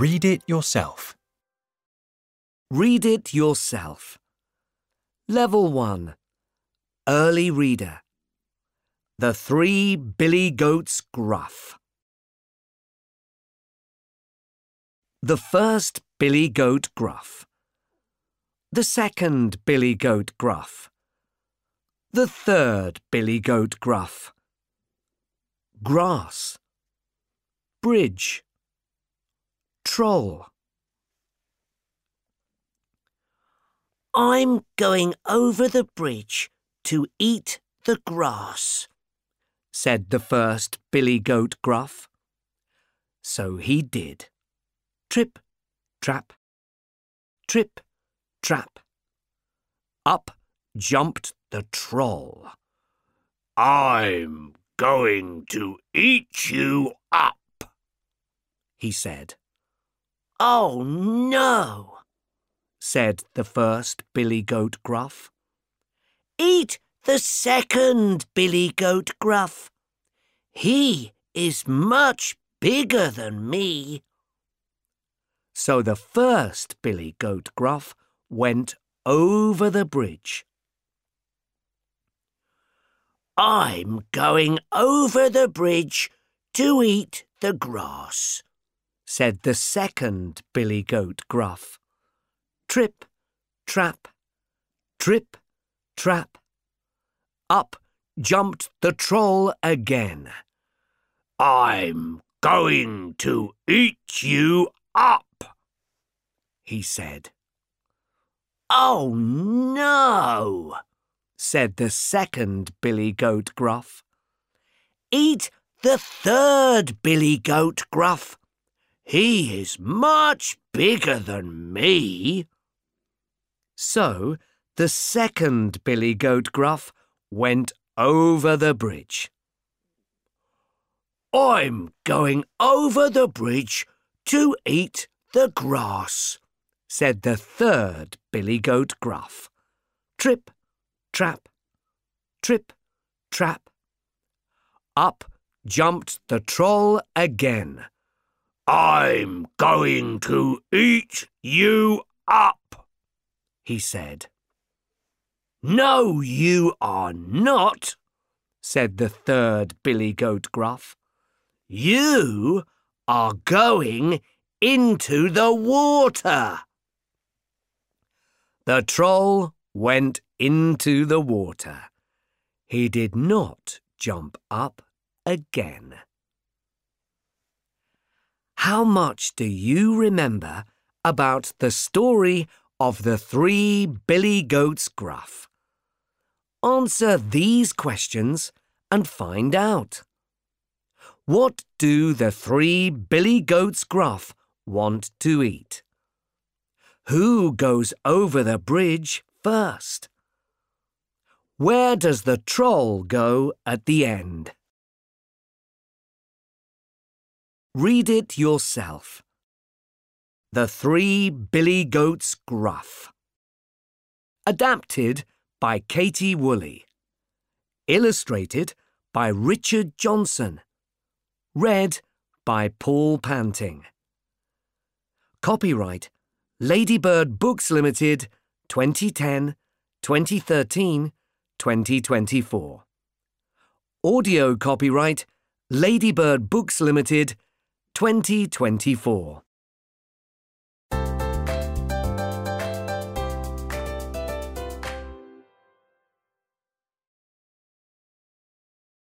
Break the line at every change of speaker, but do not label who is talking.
Read it yourself.
Read it yourself. Level 1. Early Reader. The Three Billy Goats Gruff. The first Billy Goat Gruff. The second Billy Goat Gruff. The third Billy Goat Gruff. Grass. Bridge. Troll.
I'm going over the bridge to eat the grass,
said the first Billy Goat Gruff. So he did. Trip, trap. Trip, trap. Up jumped the troll.
I'm going to eat you up,
he said.
Oh no,
said the first Billy Goat Gruff.
Eat the second Billy Goat Gruff. He is much bigger than me.
So the first Billy Goat Gruff went over the bridge.
I'm going over the bridge to eat the grass,
said the second Billy Goat Gruff. Trip, trap. Trip, trap. Up jumped the troll again.
I'm going to eat you up,
he said.
Oh no,
said the second Billy Goat Gruff.
Eat the third Billy Goat Gruff. He is much bigger than me.
So the second Billy Goat Gruff went over the bridge.
I'm going over the bridge to eat the grass,
said the third Billy Goat Gruff. Trip, trap. Trip, trap. Up jumped the troll again.
I'm going to eat you up,
he said.
No, you are not,
said the third Billy Goat Gruff.
You are going into the water.
The troll went into the water. He did not jump up again. How much do you remember about the story of the Three Billy Goats Gruff? Answer these questions and find out. What do the Three Billy Goats Gruff want to eat? Who goes over the bridge first? Where does the troll go at the end? Read it yourself. The Three Billy Goats Gruff. Adapted by Katie Woolley. Illustrated by Richard Johnson. Read by Paul Panting. Copyright Ladybird Books Limited 2010, 2013, 2024. Audio copyright Ladybird Books Limited 2024.